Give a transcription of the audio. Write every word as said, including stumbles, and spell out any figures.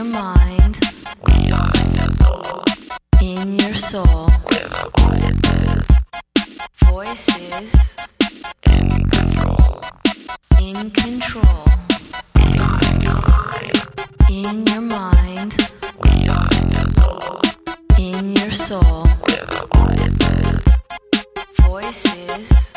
mind, we are in your soul, in your soul. where the voices Voices in control, in control, in your mind, in your mind, we are in your soul, in your soul. where the voices Voices